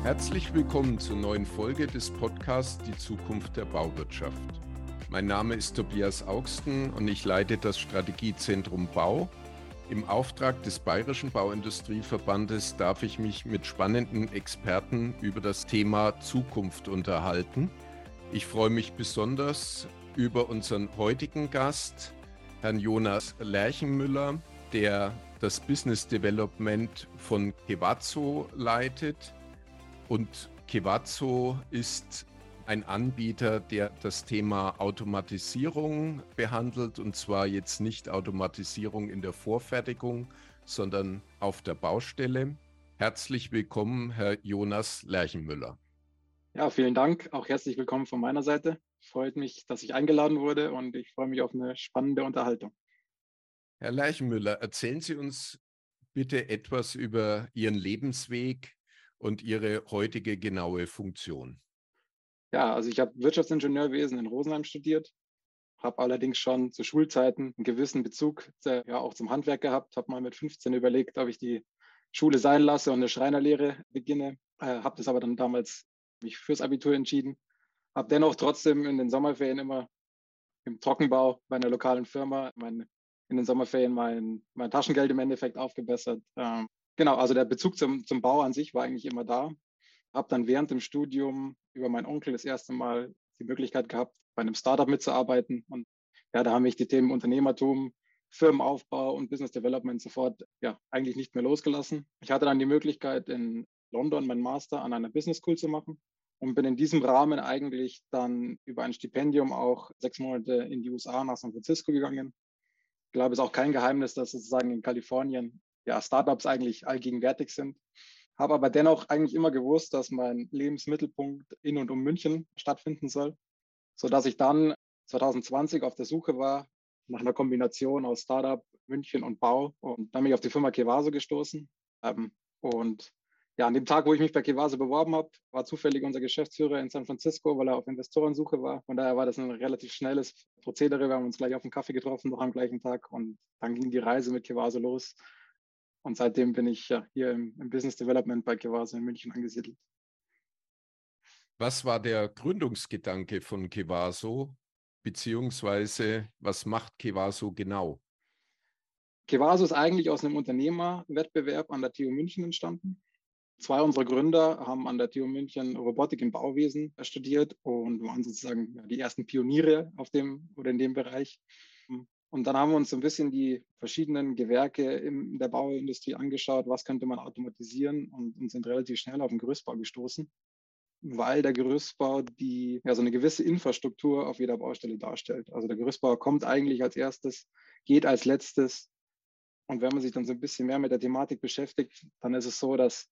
Herzlich willkommen zur neuen Folge des Podcasts Die Zukunft der Bauwirtschaft. Mein Name ist Tobias Augsten und ich leite das Strategiezentrum Bau. Im Auftrag des Bayerischen Bauindustrieverbandes darf ich mich mit spannenden Experten über das Thema Zukunft unterhalten. Ich freue mich besonders über unseren heutigen Gast, Herrn Jonas Lerchenmüller, der das Business Development von Kevazo leitet. Und Kevazo ist ein Anbieter, der das Thema Automatisierung behandelt, und zwar jetzt nicht Automatisierung in der Vorfertigung, sondern auf der Baustelle. Herzlich willkommen, Herr Jonas Lerchenmüller. Ja, vielen Dank. Auch herzlich willkommen von meiner Seite. Freut mich, dass ich eingeladen wurde und ich freue mich auf eine spannende Unterhaltung. Herr Lerchenmüller, erzählen Sie uns bitte etwas über Ihren Lebensweg und Ihre heutige genaue Funktion. Ja, also ich habe Wirtschaftsingenieurwesen in Rosenheim studiert, habe allerdings schon zu Schulzeiten einen gewissen Bezug auch zum Handwerk gehabt, habe mal mit 15 überlegt, ob ich die Schule sein lasse und eine Schreinerlehre beginne, habe das aber dann damals mich fürs Abitur entschieden, habe dennoch trotzdem in den Sommerferien immer im Trockenbau bei einer lokalen Firma in den Sommerferien mein Taschengeld im Endeffekt aufgebessert. Genau, also der Bezug zum Bau an sich war eigentlich immer da. Habe dann während dem Studium über meinen Onkel das erste Mal die Möglichkeit gehabt, bei einem Startup mitzuarbeiten. Und ja, da haben mich die Themen Unternehmertum, Firmenaufbau und Business Development sofort eigentlich nicht mehr losgelassen. Ich hatte dann die Möglichkeit, in London meinen Master an einer Business School zu machen und bin in diesem Rahmen eigentlich dann über ein Stipendium auch 6 Monate in die USA nach San Francisco gegangen. Ich glaube, es ist auch kein Geheimnis, dass sozusagen in Kalifornien Startups eigentlich allgegenwärtig sind. Habe aber dennoch eigentlich immer gewusst, dass mein Lebensmittelpunkt in und um München stattfinden soll, sodass ich dann 2020 auf der Suche war nach einer Kombination aus Startup, München und Bau. Und dann bin ich auf die Firma Kevazo gestoßen. Und an dem Tag, wo ich mich bei Kevazo beworben habe, war zufällig unser Geschäftsführer in San Francisco, weil er auf Investorensuche war. Von daher war das ein relativ schnelles Prozedere. Wir haben uns gleich auf einen Kaffee getroffen, noch am gleichen Tag. Und dann ging die Reise mit Kevazo los. Und seitdem bin ich hier im Business Development bei Kevazo in München angesiedelt. Was war der Gründungsgedanke von Kevazo, beziehungsweise was macht Kevazo genau? Kevazo ist eigentlich aus einem Unternehmerwettbewerb an der TU München entstanden. 2 unserer Gründer haben an der TU München Robotik im Bauwesen studiert und waren sozusagen die ersten Pioniere in dem Bereich. Und dann haben wir uns so ein bisschen die verschiedenen Gewerke in der Bauindustrie angeschaut, was könnte man automatisieren, und sind relativ schnell auf den Gerüstbau gestoßen, weil der Gerüstbau so eine gewisse Infrastruktur auf jeder Baustelle darstellt. Also der Gerüstbauer kommt eigentlich als erstes, geht als letztes. Und wenn man sich dann so ein bisschen mehr mit der Thematik beschäftigt, dann ist es so, dass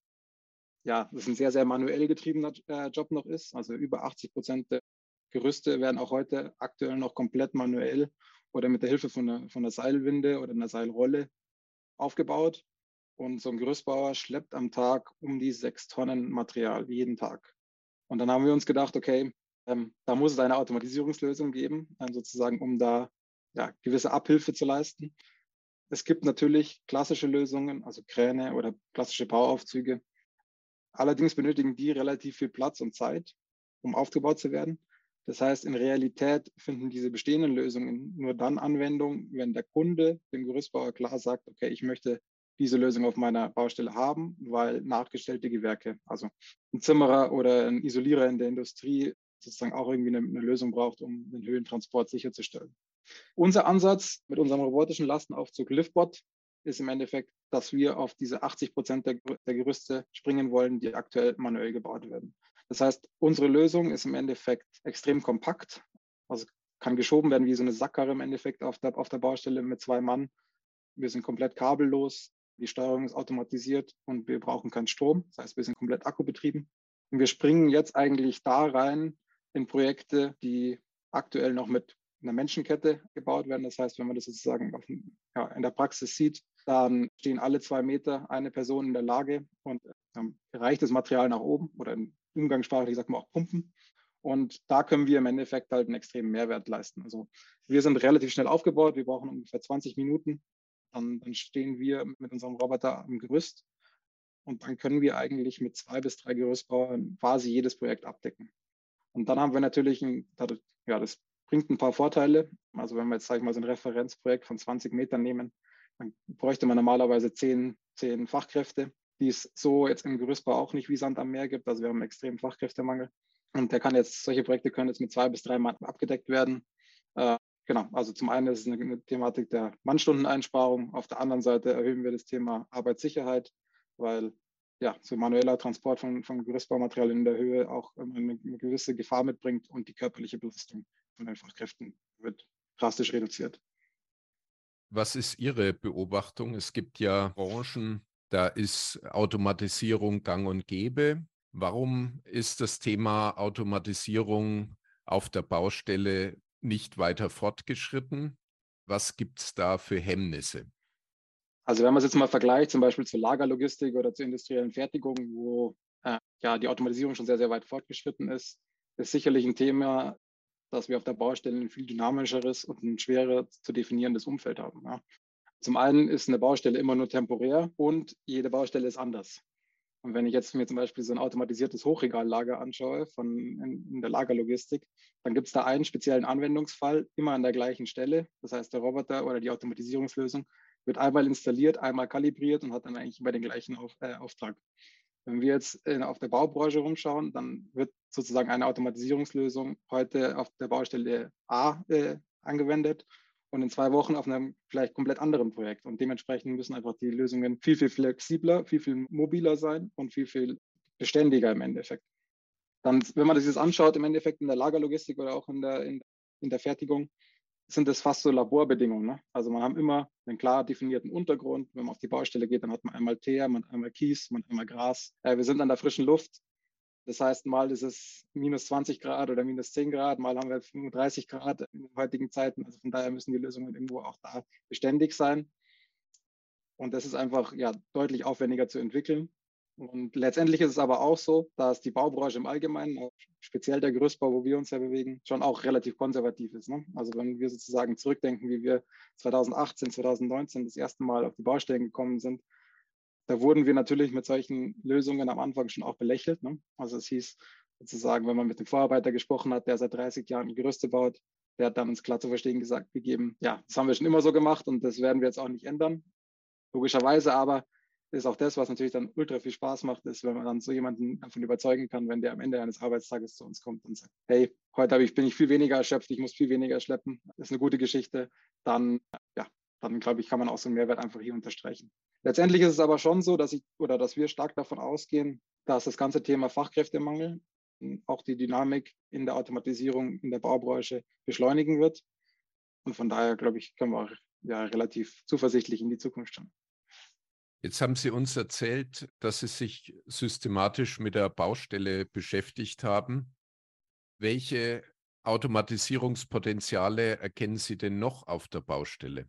das ein sehr, sehr manuell getriebener Job noch ist. Also über 80% der Gerüste werden auch heute aktuell noch komplett manuell oder mit der Hilfe von einer Seilwinde oder einer Seilrolle aufgebaut. Und so ein Gerüstbauer schleppt am Tag um die 6 Tonnen Material jeden Tag. Und dann haben wir uns gedacht, okay, da muss es eine Automatisierungslösung geben, sozusagen, um da gewisse Abhilfe zu leisten. Es gibt natürlich klassische Lösungen, also Kräne oder klassische Bauaufzüge. Allerdings benötigen die relativ viel Platz und Zeit, um aufgebaut zu werden. Das heißt, in Realität finden diese bestehenden Lösungen nur dann Anwendung, wenn der Kunde dem Gerüstbauer klar sagt, okay, ich möchte diese Lösung auf meiner Baustelle haben, weil nachgestellte Gewerke, also ein Zimmerer oder ein Isolierer in der Industrie sozusagen auch irgendwie eine Lösung braucht, um den Höhentransport sicherzustellen. Unser Ansatz mit unserem robotischen Lastenaufzug Liftbot ist im Endeffekt, dass wir auf diese 80% der Gerüste springen wollen, die aktuell manuell gebaut werden. Das heißt, unsere Lösung ist im Endeffekt extrem kompakt. Also kann geschoben werden wie so eine Sackkarre im Endeffekt auf der Baustelle mit 2 Mann. Wir sind komplett kabellos. Die Steuerung ist automatisiert und wir brauchen keinen Strom. Das heißt, wir sind komplett akkubetrieben. Und wir springen jetzt eigentlich da rein in Projekte, die aktuell noch mit einer Menschenkette gebaut werden. Das heißt, wenn man das sozusagen in der Praxis sieht, dann stehen alle 2 Meter eine Person in der Lage und reicht das Material nach oben, oder in umgangssprachlich sagt man auch pumpen. Und da können wir im Endeffekt halt einen extremen Mehrwert leisten. Also wir sind relativ schnell aufgebaut. Wir brauchen ungefähr 20 Minuten. Dann stehen wir mit unserem Roboter am Gerüst. Und dann können wir eigentlich mit 2 bis 3 Gerüstbauern quasi jedes Projekt abdecken. Und dann haben wir natürlich, das bringt ein paar Vorteile. Also wenn wir jetzt, sage ich mal, so ein Referenzprojekt von 20 Metern nehmen, dann bräuchte man normalerweise 10 Fachkräfte, die es so jetzt im Gerüstbau auch nicht wie Sand am Meer gibt. Also wir haben einen extremen Fachkräftemangel. Und solche Projekte können jetzt mit 2 bis 3 Mann abgedeckt werden. Genau, also zum einen ist es eine Thematik der Mannstundeneinsparung. Auf der anderen Seite erhöhen wir das Thema Arbeitssicherheit, weil ja, so manueller Transport von Gerüstbaumaterial in der Höhe auch eine gewisse Gefahr mitbringt und die körperliche Belastung von den Fachkräften wird drastisch reduziert. Was ist Ihre Beobachtung? Es gibt ja Branchen, da ist Automatisierung gang und gäbe. Warum ist das Thema Automatisierung auf der Baustelle nicht weiter fortgeschritten? Was gibt es da für Hemmnisse? Also wenn man es jetzt mal vergleicht, zum Beispiel zur Lagerlogistik oder zur industriellen Fertigung, wo die Automatisierung schon sehr, sehr weit fortgeschritten ist sicherlich ein Thema, dass wir auf der Baustelle ein viel dynamischeres und ein schwerer zu definierendes Umfeld haben. Ja. Zum einen ist eine Baustelle immer nur temporär und jede Baustelle ist anders. Und wenn ich jetzt mir zum Beispiel so ein automatisiertes Hochregallager anschaue in der Lagerlogistik, dann gibt es da einen speziellen Anwendungsfall immer an der gleichen Stelle. Das heißt, der Roboter oder die Automatisierungslösung wird einmal installiert, einmal kalibriert und hat dann eigentlich immer den gleichen Auftrag. Wenn wir jetzt auf der Baubranche rumschauen, dann wird sozusagen eine Automatisierungslösung heute auf der Baustelle A angewendet und in 2 Wochen auf einem vielleicht komplett anderen Projekt. Und dementsprechend müssen einfach die Lösungen viel, viel flexibler, viel, viel mobiler sein und viel, viel beständiger im Endeffekt. Dann, wenn man das jetzt anschaut, im Endeffekt in der Lagerlogistik oder auch in der Fertigung, sind das fast so Laborbedingungen. Ne? Also man hat immer einen klar definierten Untergrund. Wenn man auf die Baustelle geht, dann hat man einmal Teer, man hat einmal Kies, man hat einmal Gras. Wir sind an der frischen Luft. Das heißt, mal ist es minus 20 Grad oder minus 10 Grad, mal haben wir 35 Grad in den heutigen Zeiten. Also von daher müssen die Lösungen irgendwo auch da beständig sein. Und das ist einfach deutlich aufwendiger zu entwickeln. Und letztendlich ist es aber auch so, dass die Baubranche im Allgemeinen, speziell der Gerüstbau, wo wir uns ja bewegen, schon auch relativ konservativ ist. Ne? Also wenn wir sozusagen zurückdenken, wie wir 2018, 2019 das erste Mal auf die Baustellen gekommen sind, da wurden wir natürlich mit solchen Lösungen am Anfang schon auch belächelt. Ne? Also es hieß sozusagen, wenn man mit dem Vorarbeiter gesprochen hat, der seit 30 Jahren Gerüste baut, der hat dann uns klar zu verstehen gegeben, ja, das haben wir schon immer so gemacht und das werden wir jetzt auch nicht ändern. Logischerweise aber ist auch das, was natürlich dann ultra viel Spaß macht, ist, wenn man dann so jemanden davon überzeugen kann, wenn der am Ende eines Arbeitstages zu uns kommt und sagt, hey, heute bin ich viel weniger erschöpft, ich muss viel weniger schleppen, das ist eine gute Geschichte, dann glaube ich, kann man auch so einen Mehrwert einfach hier unterstreichen. Letztendlich ist es aber schon so, dass wir stark davon ausgehen, dass das ganze Thema Fachkräftemangel, auch die Dynamik in der Automatisierung in der Baubranche beschleunigen wird. Und von daher, glaube ich, können wir auch relativ zuversichtlich in die Zukunft schauen. Jetzt haben Sie uns erzählt, dass Sie sich systematisch mit der Baustelle beschäftigt haben. Welche Automatisierungspotenziale erkennen Sie denn noch auf der Baustelle?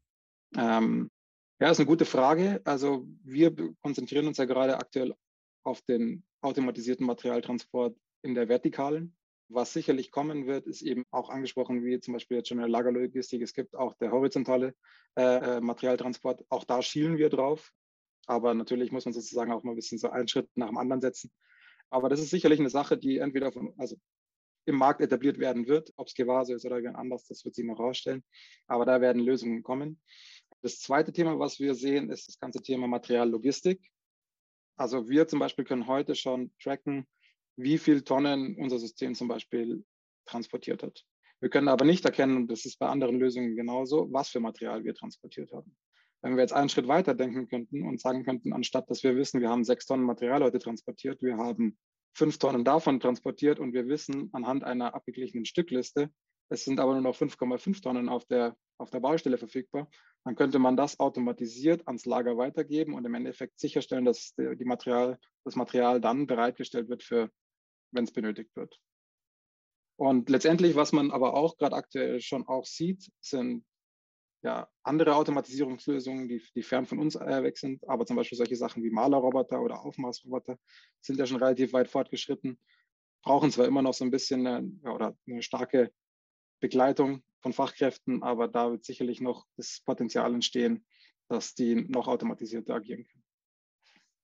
Ist eine gute Frage. Also wir konzentrieren uns ja gerade aktuell auf den automatisierten Materialtransport in der Vertikalen. Was sicherlich kommen wird, ist eben auch angesprochen, wie zum Beispiel jetzt schon in der Lagerlogistik, es gibt auch der horizontale Materialtransport. Auch da schielen wir drauf. Aber natürlich muss man sozusagen auch mal ein bisschen so einen Schritt nach dem anderen setzen. Aber das ist sicherlich eine Sache, die entweder im Markt etabliert werden wird. Ob es Kevaso ist oder irgendwas anders, das wird sich noch herausstellen. Aber da werden Lösungen kommen. Das zweite Thema, was wir sehen, ist das ganze Thema Materiallogistik. Also wir zum Beispiel können heute schon tracken, wie viel Tonnen unser System zum Beispiel transportiert hat. Wir können aber nicht erkennen, und das ist bei anderen Lösungen genauso, was für Material wir transportiert haben. Wenn wir jetzt einen Schritt weiter denken könnten und sagen könnten, anstatt dass wir wissen, wir haben 6 Tonnen Material heute transportiert, wir haben 5 Tonnen davon transportiert und wir wissen anhand einer abgeglichenen Stückliste, es sind aber nur noch 5,5 Tonnen auf der Baustelle verfügbar, dann könnte man das automatisiert ans Lager weitergeben und im Endeffekt sicherstellen, dass das Material dann bereitgestellt wird, für wenn es benötigt wird. Und letztendlich, was man aber auch gerade aktuell schon auch sieht, sind andere Automatisierungslösungen, die fern von uns weg sind, aber zum Beispiel solche Sachen wie Malerroboter oder Aufmaßroboter sind ja schon relativ weit fortgeschritten, brauchen zwar immer noch so ein bisschen eine starke Begleitung von Fachkräften, aber da wird sicherlich noch das Potenzial entstehen, dass die noch automatisierter agieren können.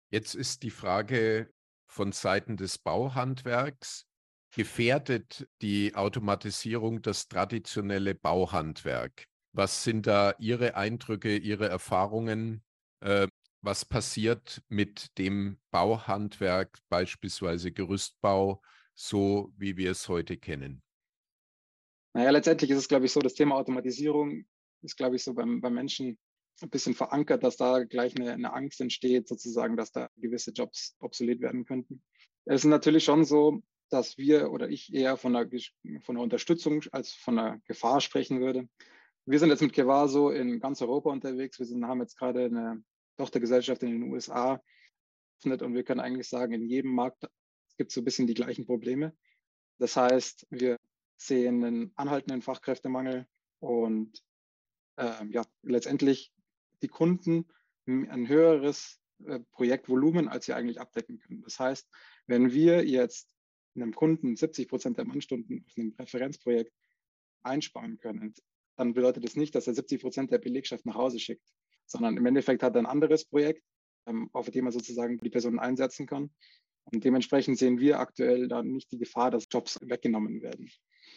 Jetzt ist die Frage von Seiten des Bauhandwerks: Gefährdet die Automatisierung das traditionelle Bauhandwerk? Was sind da Ihre Eindrücke, Ihre Erfahrungen? Äh, Was passiert mit dem Bauhandwerk, beispielsweise Gerüstbau, so wie wir es heute kennen? Naja, letztendlich ist es, glaube ich, so, das Thema Automatisierung ist, glaube ich, so beim Menschen ein bisschen verankert, dass da gleich eine Angst entsteht, sozusagen, dass da gewisse Jobs obsolet werden könnten. Es ist natürlich schon so, dass wir oder ich eher von der Unterstützung als von der Gefahr sprechen würde. Wir sind jetzt mit Kevaso in ganz Europa unterwegs. Haben jetzt gerade eine Tochtergesellschaft in den USA geöffnet und wir können eigentlich sagen, in jedem Markt gibt es so ein bisschen die gleichen Probleme. Das heißt, wir sehen einen anhaltenden Fachkräftemangel und ja, letztendlich die Kunden ein höheres Projektvolumen, als sie eigentlich abdecken können. Das heißt, wenn wir jetzt einem Kunden 70% der Mannstunden auf einem Referenzprojekt einsparen können, dann bedeutet das nicht, dass er 70% der Belegschaft nach Hause schickt, sondern im Endeffekt hat er ein anderes Projekt, auf dem er sozusagen die Personen einsetzen kann. Und dementsprechend sehen wir aktuell dann nicht die Gefahr, dass Jobs weggenommen werden.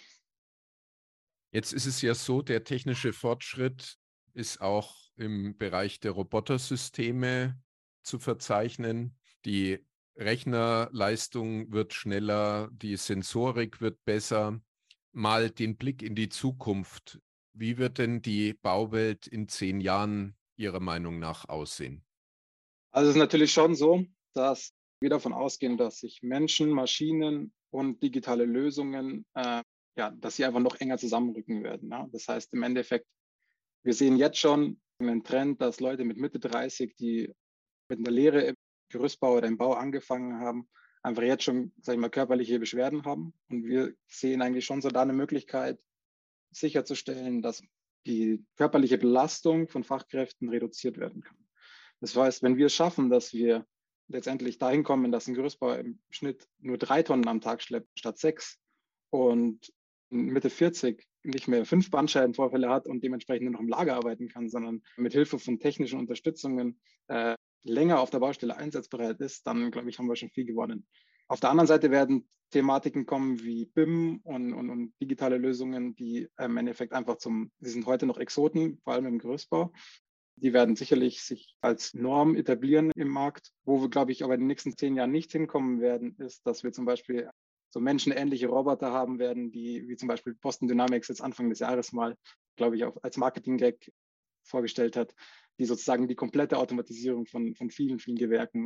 Jetzt ist es ja so, der technische Fortschritt ist auch im Bereich der Robotersysteme zu verzeichnen. Die Rechnerleistung wird schneller, die Sensorik wird besser. Mal den Blick in die Zukunft. Wie wird denn die Bauwelt in 10 Jahren Ihrer Meinung nach aussehen? Also es ist natürlich schon so, dass wir davon ausgehen, dass sich Menschen, Maschinen und digitale Lösungen, ja, dass sie einfach noch enger zusammenrücken werden. Ja? Das heißt im Endeffekt, wir sehen jetzt schon einen Trend, dass Leute mit Mitte 30, die mit einer Lehre im Gerüstbau oder im Bau angefangen haben, einfach jetzt schon, sag ich mal, körperliche Beschwerden haben. Und wir sehen eigentlich schon so da eine Möglichkeit, sicherzustellen, dass die körperliche Belastung von Fachkräften reduziert werden kann. Das heißt, wenn wir es schaffen, dass wir letztendlich dahin kommen, dass ein Gerüstbauer im Schnitt nur 3 Tonnen am Tag schleppt statt 6 und Mitte 40 nicht mehr 5 Bandscheibenvorfälle hat und dementsprechend nur noch im Lager arbeiten kann, sondern mit Hilfe von technischen Unterstützungen länger auf der Baustelle einsatzbereit ist, dann glaube ich, haben wir schon viel gewonnen. Auf der anderen Seite werden Thematiken kommen wie BIM und digitale Lösungen, die im Endeffekt einfach sie sind heute noch Exoten, vor allem im Gerüstbau. Die werden sicherlich sich als Norm etablieren im Markt. Wo wir, glaube ich, aber in den nächsten 10 Jahren nicht hinkommen werden, ist, dass wir zum Beispiel so menschenähnliche Roboter haben werden, die, wie zum Beispiel Boston Dynamics jetzt Anfang des Jahres mal, glaube ich, auch als Marketing-Gag vorgestellt hat, die sozusagen die komplette Automatisierung von vielen, vielen Gewerken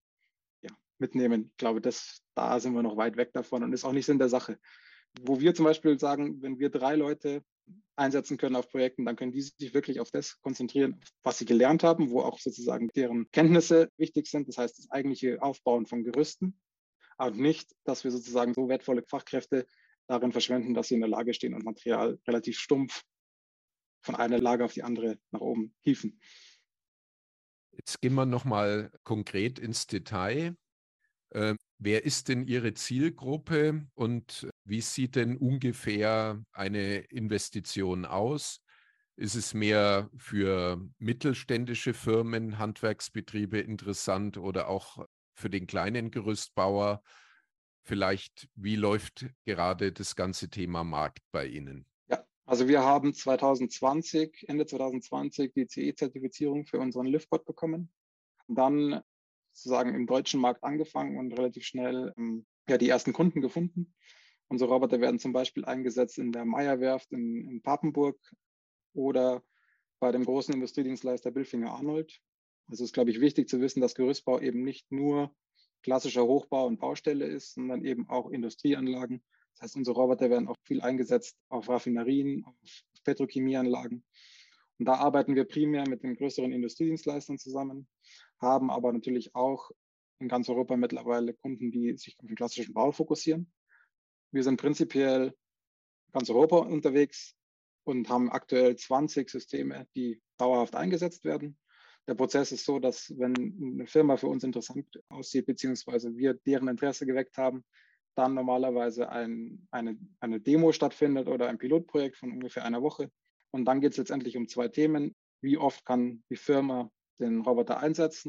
ja, mitnehmen. Ich glaube, da sind wir noch weit weg davon und ist auch nicht Sinn der Sache. Wo wir zum Beispiel sagen, wenn wir 3 Leute einsetzen können auf Projekten, dann können die sich wirklich auf das konzentrieren, was sie gelernt haben, wo auch sozusagen deren Kenntnisse wichtig sind. Das heißt, das eigentliche Aufbauen von Gerüsten, aber nicht, dass wir sozusagen so wertvolle Fachkräfte darin verschwenden, dass sie in der Lage stehen und Material relativ stumpf von einer Lage auf die andere nach oben hieven. Jetzt gehen wir nochmal konkret ins Detail. Wer ist denn Ihre Zielgruppe und wie sieht denn ungefähr eine Investition aus? Ist es mehr für mittelständische Firmen, Handwerksbetriebe interessant oder auch für den kleinen Gerüstbauer? Vielleicht, wie läuft gerade das ganze Thema Markt bei Ihnen? Ja, also wir haben Ende 2020 die CE-Zertifizierung für unseren Liftbot bekommen. Dann sozusagen im deutschen Markt angefangen und relativ schnell ja, die ersten Kunden gefunden. Unsere Roboter werden zum Beispiel eingesetzt in der Meyer-Werft in Papenburg oder bei dem großen Industriedienstleister Bilfinger Arnold. Also ist, glaube ich, wichtig zu wissen, dass Gerüstbau eben nicht nur klassischer Hochbau und Baustelle ist, sondern eben auch Industrieanlagen. Das heißt, unsere Roboter werden auch viel eingesetzt auf Raffinerien, auf Petrochemieanlagen. Und da arbeiten wir primär mit den größeren Industriedienstleistern zusammen, haben aber natürlich auch in ganz Europa mittlerweile Kunden, die sich auf den klassischen Bau fokussieren. Wir sind prinzipiell in ganz Europa unterwegs und haben aktuell 20 Systeme, die dauerhaft eingesetzt werden. Der Prozess ist so, dass wenn eine Firma für uns interessant aussieht, beziehungsweise wir deren Interesse geweckt haben, dann normalerweise eine Demo stattfindet oder ein Pilotprojekt von ungefähr einer Woche. Und dann geht es letztendlich um 2 Themen. Wie oft kann die Firma den Roboter einsetzen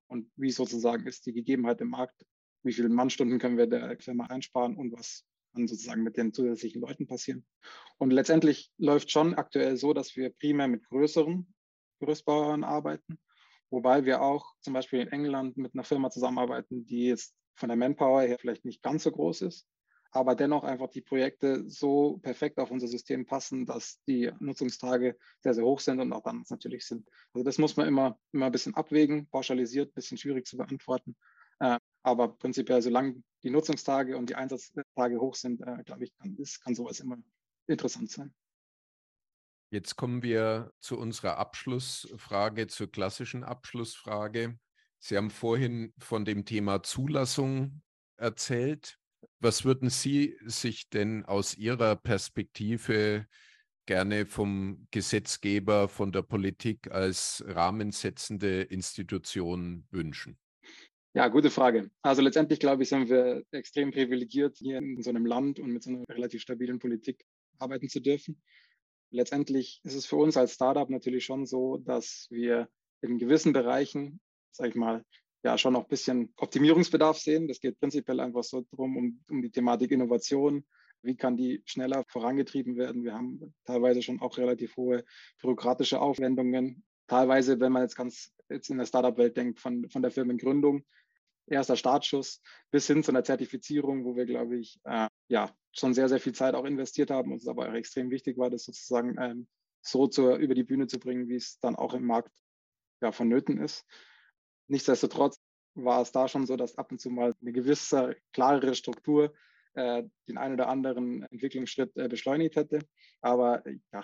und wie sozusagen ist die Gegebenheit im Markt, wie viele Mannstunden können wir der Firma einsparen und was kann sozusagen mit den zusätzlichen Leuten passieren. Und letztendlich läuft schon aktuell so, dass wir primär mit größeren Gerüstbauern arbeiten, wobei wir auch zum Beispiel in England mit einer Firma zusammenarbeiten, die jetzt von der Manpower her vielleicht nicht ganz so groß ist, aber dennoch einfach die Projekte so perfekt auf unser System passen, dass die Nutzungstage sehr, sehr hoch sind und auch dann natürlich sind. Also das muss man immer ein bisschen abwägen, pauschalisiert, ein bisschen schwierig zu beantworten. Aber prinzipiell, solange die Nutzungstage und die Einsatztage hoch sind, glaube ich, kann sowas immer interessant sein. Jetzt kommen wir zu unserer Abschlussfrage, zur klassischen Abschlussfrage. Sie haben vorhin von dem Thema Zulassung erzählt. Was würden Sie sich denn aus Ihrer Perspektive gerne vom Gesetzgeber, von der Politik als rahmensetzende Institution wünschen? Ja, gute Frage. Also letztendlich, glaube ich, sind wir extrem privilegiert, hier in so einem Land und mit so einer relativ stabilen Politik arbeiten zu dürfen. Letztendlich ist es für uns als Startup natürlich schon so, dass wir in gewissen Bereichen, sage ich mal, ja schon noch ein bisschen Optimierungsbedarf sehen. Das geht prinzipiell einfach so darum, um die Thematik Innovation. Wie kann die schneller vorangetrieben werden? Wir haben teilweise schon auch relativ hohe bürokratische Aufwendungen. Teilweise, wenn man jetzt in der Startup-Welt denkt, von der Firmengründung, erster Startschuss bis hin zu einer Zertifizierung, wo wir, glaube ich, schon sehr, sehr viel Zeit auch investiert haben und es aber auch extrem wichtig war, das sozusagen so über die Bühne zu bringen, wie es dann auch im Markt vonnöten ist. Nichtsdestotrotz war es da schon so, dass ab und zu mal eine gewisse klarere Struktur den einen oder anderen Entwicklungsschritt beschleunigt hätte. Aber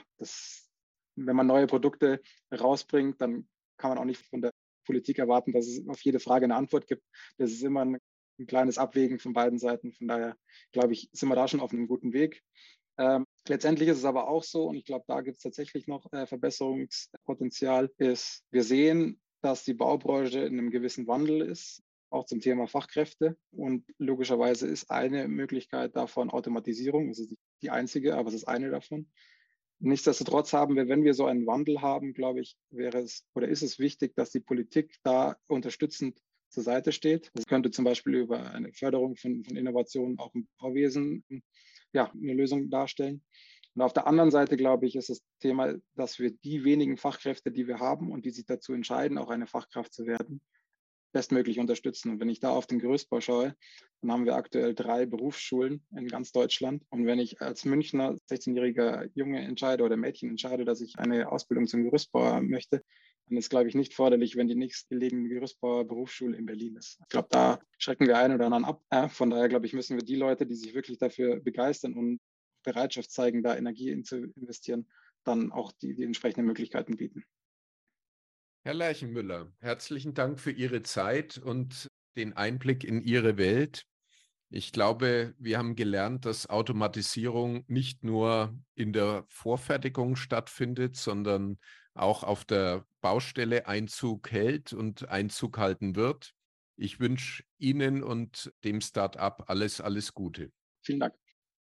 wenn man neue Produkte rausbringt, dann kann man auch nicht von der Politik erwarten, dass es auf jede Frage eine Antwort gibt. Das ist immer ein kleines Abwägen von beiden Seiten. Von daher, glaube ich, sind wir da schon auf einem guten Weg. Letztendlich ist es aber auch so, und ich glaube, da gibt es tatsächlich noch Verbesserungspotenzial, wir sehen, dass die Baubranche in einem gewissen Wandel ist, auch zum Thema Fachkräfte. Und logischerweise ist eine Möglichkeit davon Automatisierung. Es ist nicht die einzige, aber es ist eine davon. Nichtsdestotrotz haben wir, wenn wir so einen Wandel haben, glaube ich, ist es wichtig, dass die Politik da unterstützend zur Seite steht. Das könnte zum Beispiel über eine Förderung von Innovationen auch im Bauwesen eine Lösung darstellen. Und auf der anderen Seite, glaube ich, ist das Thema, dass wir die wenigen Fachkräfte, die wir haben und die sich dazu entscheiden, auch eine Fachkraft zu werden, bestmöglich unterstützen. Und wenn ich da auf den Gerüstbau schaue, dann haben wir aktuell 3 Berufsschulen in ganz Deutschland. Und wenn ich als Münchner 16-jähriger Junge entscheide oder Mädchen entscheide, dass ich eine Ausbildung zum Gerüstbauer möchte, dann ist, glaube ich, nicht förderlich, wenn die nächstgelegene Gerüstbauer-Berufsschule in Berlin ist. Ich glaube, da schrecken wir einen oder anderen ab. Von daher, glaube ich, müssen wir die Leute, die sich wirklich dafür begeistern und Bereitschaft zeigen, da Energie zu investieren, dann auch die entsprechenden Möglichkeiten bieten. Herr Lerchenmüller, herzlichen Dank für Ihre Zeit und den Einblick in Ihre Welt. Ich glaube, wir haben gelernt, dass Automatisierung nicht nur in der Vorfertigung stattfindet, sondern auch auf der Baustelle Einzug hält und Einzug halten wird. Ich wünsche Ihnen und dem Start-up alles Gute. Vielen Dank.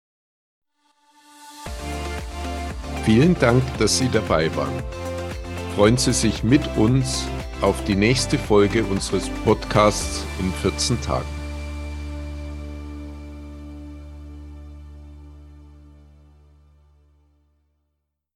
Vielen Dank, dass Sie dabei waren. Freuen Sie sich mit uns auf die nächste Folge unseres Podcasts in 14 Tagen.